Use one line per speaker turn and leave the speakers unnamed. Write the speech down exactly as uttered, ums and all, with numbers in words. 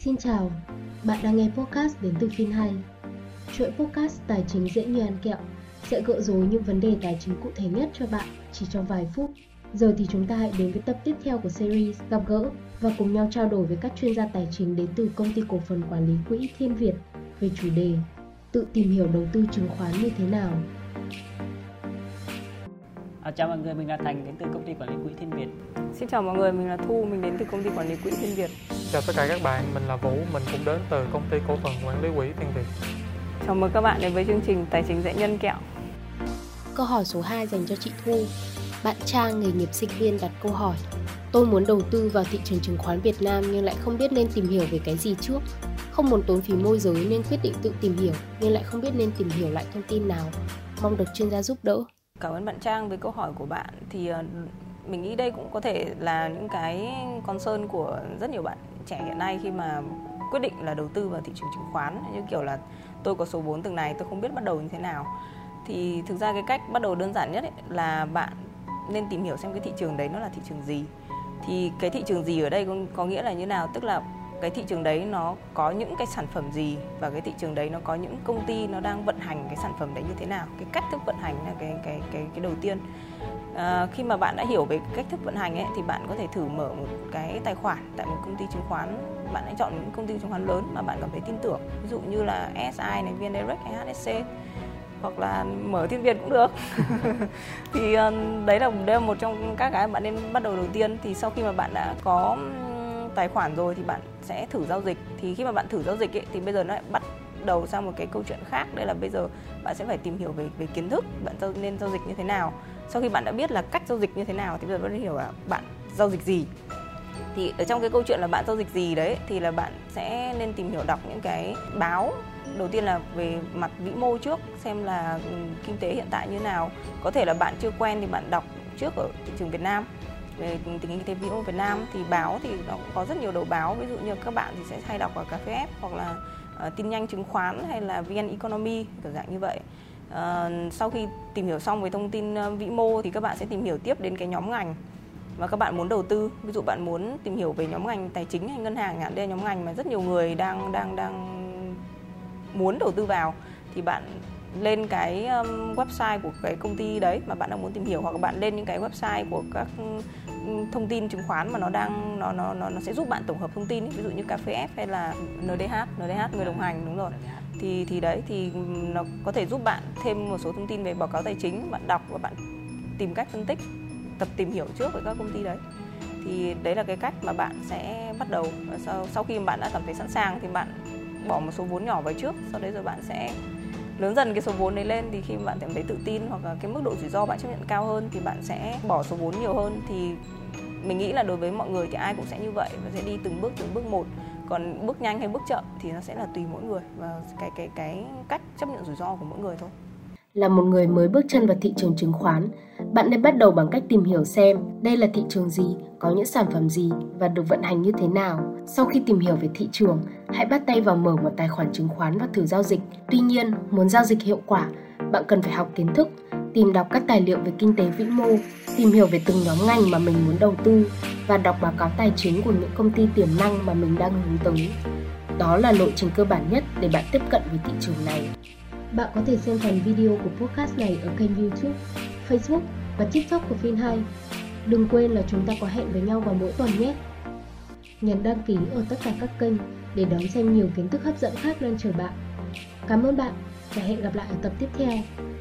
Xin chào, bạn đang nghe podcast đến từ FinHay. Chuỗi podcast tài chính dễ như ăn kẹo sẽ gỡ rối những vấn đề tài chính cụ thể nhất cho bạn chỉ trong vài phút. Giờ thì chúng ta hãy đến với tập tiếp theo của series gặp gỡ và cùng nhau trao đổi với các chuyên gia tài chính đến từ Công ty Cổ phần Quản lý Quỹ Thiên Việt về chủ đề tự tìm hiểu đầu tư chứng khoán như thế nào.
À, chào mọi người, mình là Thành đến từ Công ty Quản lý Quỹ Thiên Việt.
Xin chào mọi người, mình là Thu, mình đến từ Công ty Quản lý Quỹ Thiên Việt.
Chào tất cả các bạn, mình là Vũ, mình cũng đến từ Công ty Cổ phần Quản lý Quỹ Thiên Việt.
Chào mừng các bạn đến với chương trình Tài chính dễ nhân kẹo.
Câu hỏi số hai dành cho chị Thu. Bạn Trang, nghề nghiệp sinh viên đặt câu hỏi: tôi muốn đầu tư vào thị trường chứng khoán Việt Nam nhưng lại không biết nên tìm hiểu về cái gì trước. Không muốn tốn phí môi giới nên quyết định tự tìm hiểu nhưng lại không biết nên tìm hiểu lại thông tin nào. Mong được chuyên gia giúp đỡ.
Cảm ơn bạn Trang với câu hỏi của bạn. Thì mình nghĩ đây cũng có thể là những cái concern của rất nhiều bạn trẻ hiện nay khi mà quyết định là đầu tư vào thị trường chứng khoán, như kiểu là tôi có số vốn từng này, tôi không biết bắt đầu như thế nào. Thì thực ra cái cách bắt đầu đơn giản nhất ấy là bạn nên tìm hiểu xem cái thị trường đấy nó là thị trường gì. Thì cái thị trường gì ở đây có, có nghĩa là như nào? Tức là cái thị trường đấy nó có những cái sản phẩm gì, và cái thị trường đấy nó có những công ty nó đang vận hành cái sản phẩm đấy như thế nào. Cái cách thức vận hành là cái cái cái cái đầu tiên. À, khi mà bạn đã hiểu về cách thức vận hành ấy, thì bạn có thể thử mở một cái tài khoản tại một công ty chứng khoán. Bạn hãy chọn những công ty chứng khoán lớn mà bạn cảm thấy tin tưởng, ví dụ như là ét i này, vê en Direct hay hát ét xê, hoặc là mở Thiên Việt cũng được. Thì đấy là đây là một trong các cái bạn nên bắt đầu đầu tiên. Thì sau khi mà bạn đã có tài khoản rồi thì bạn sẽ thử giao dịch. Thì khi mà bạn thử giao dịch ấy, thì bây giờ nó lại bắt đầu sang một cái câu chuyện khác. Đây là bây giờ bạn sẽ phải tìm hiểu về về kiến thức, bạn nên giao dịch như thế nào. Sau khi bạn đã biết là cách giao dịch như thế nào thì bây giờ bạn nên hiểu là bạn giao dịch gì. Thì ở trong cái câu chuyện là bạn giao dịch gì đấy thì là bạn sẽ nên tìm hiểu đọc những cái báo. Đầu tiên là về mặt vĩ mô trước, xem là kinh tế hiện tại như nào. Có thể là bạn chưa quen thì bạn đọc trước ở thị trường Việt Nam, về tình hình kinh tế vĩ mô Việt Nam. Thì báo thì nó cũng có rất nhiều đầu báo, ví dụ như các bạn thì sẽ hay đọc ở cà phê ép, hoặc là uh, tin nhanh chứng khoán, hay là vê en Economy, kiểu dạng như vậy. Uh, sau khi tìm hiểu xong về thông tin uh, vĩ mô thì các bạn sẽ tìm hiểu tiếp đến cái nhóm ngành mà các bạn muốn đầu tư. Ví dụ bạn muốn tìm hiểu về nhóm ngành tài chính hay ngân hàng, đây là nhóm ngành mà rất nhiều người đang đang đang muốn đầu tư vào, thì bạn lên cái um, website của cái công ty đấy mà bạn đang muốn tìm hiểu, hoặc là bạn lên những cái website của các um, thông tin chứng khoán mà nó đang nó nó nó nó sẽ giúp bạn tổng hợp thông tin ấy. Ví dụ như cà phê ép hay là en đê hát, en đê hát người đồng hành, đúng rồi. Thì thì đấy thì nó có thể giúp bạn thêm một số thông tin về báo cáo tài chính, bạn đọc và bạn tìm cách phân tích, tập tìm hiểu trước với các công ty đấy. Thì đấy là cái cách mà bạn sẽ bắt đầu. Sau, sau khi mà bạn đã cảm thấy sẵn sàng thì bạn bỏ một số vốn nhỏ vào trước, sau đấy rồi bạn sẽ lớn dần cái số vốn đấy lên. Thì khi mà bạn cảm thấy tự tin hoặc là cái mức độ rủi ro bạn chấp nhận cao hơn thì bạn sẽ bỏ số vốn nhiều hơn. Thì mình nghĩ là đối với mọi người thì ai cũng sẽ như vậy, và sẽ đi từng bước từng bước một. Còn bước nhanh hay bước chậm thì nó sẽ là tùy mỗi người và cái cái cái cách chấp nhận rủi ro của mỗi người thôi.
Là một người mới bước chân vào thị trường chứng khoán, bạn nên bắt đầu bằng cách tìm hiểu xem đây là thị trường gì, có những sản phẩm gì và được vận hành như thế nào. Sau khi tìm hiểu về thị trường, hãy bắt tay vào mở một tài khoản chứng khoán và thử giao dịch. Tuy nhiên, muốn giao dịch hiệu quả, bạn cần phải học kiến thức, tìm đọc các tài liệu về kinh tế vĩ mô, tìm hiểu về từng nhóm ngành mà mình muốn đầu tư và đọc báo cáo tài chính của những công ty tiềm năng mà mình đang hướng tới. Đó là lộ trình cơ bản nhất để bạn tiếp cận với thị trường này. Bạn có thể xem phần video của podcast này ở kênh YouTube, Facebook và TikTok của FinHay. Đừng quên là chúng ta có hẹn với nhau vào mỗi tuần nhé. Nhấn đăng ký ở tất cả các kênh để đón xem nhiều kiến thức hấp dẫn khác đang chờ bạn. Cảm ơn bạn và hẹn gặp lại ở tập tiếp theo.